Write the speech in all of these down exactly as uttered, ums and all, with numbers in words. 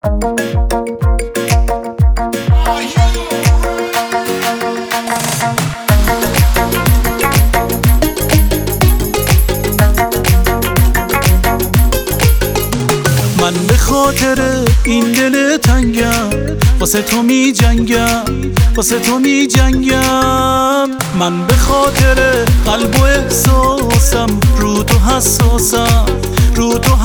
من به خاطر این دل تنگم، واسه تو می جنگم، واسه تو می جنگم. من به خاطر قلب و احساسم، رو تو حساسم، رو تو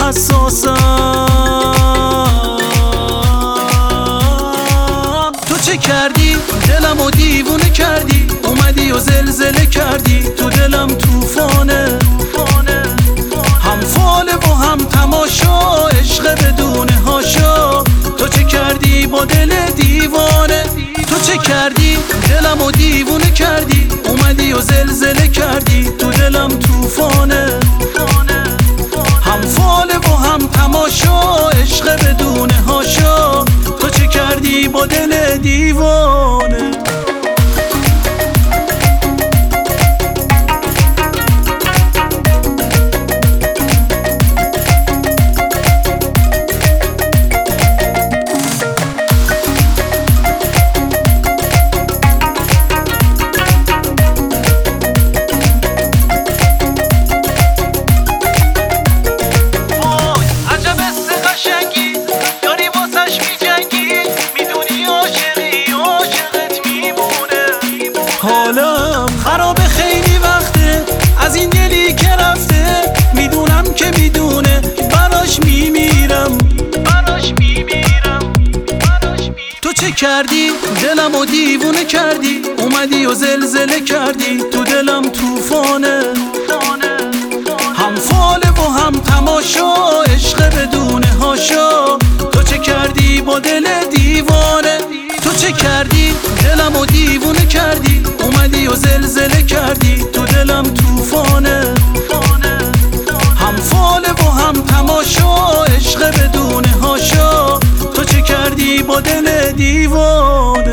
حساسم. تو چه کردی؟ دلمو دیوونه کردی، اومدی و زلزله کردی تو دلم. توفانه هم فاله و هم تماشا، عشق بدون هاشا. تو چه کردی با دل دیوانه؟ تو چه کردی؟ دلمو دیوونه کردی، اومدی و زلزله کردی تو دلم. توفانه هم فاله و هم تماشا، عشق بدون هاشا. تو چه کردی با دل دیوانه؟ حالم خرابه خیلی وقته از این دلی که رفته، میدونم که میدونه براش میمیرم، براش میمیرم، براش میمیرم. تو چه کردی؟ دلمو دیوونه کردی، اومدی و زلزله کردی تو دلم. توفانه هم فاله و هم تماشا، عشق بدون هاشا. تو چه کردی با دل دیوانه؟ تو چه کردی؟ دلمو دیوونه کردی، اومدی و زلزله کردی تو دلم. توفانه هم فاله و هم تماشا، عشق بدون هاشا. تو چه کردی با دل دیوانه؟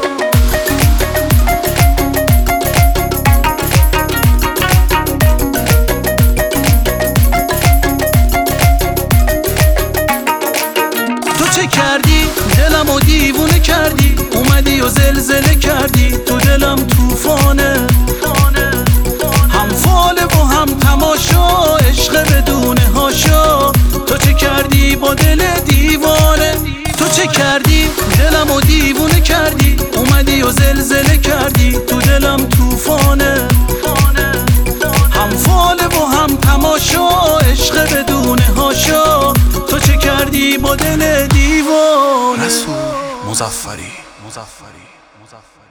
تو چه کردی؟ دلمو دیوونه کردی، اومدی و زلزله کردی تو دلم. توفانه هم فاله و هم تماشا، عشق بدون هاشا. تو چه کردی با دل دیوانه؟ تو چه کردی؟ دلمو دیوونه کردی، اومدی و زلزله کردی تو دلم. توفانه هم فاله و هم تماشا، عشق بدون هاشا. تو چه کردی با دل دیوانه؟ رسول مظفری مظفری مظفری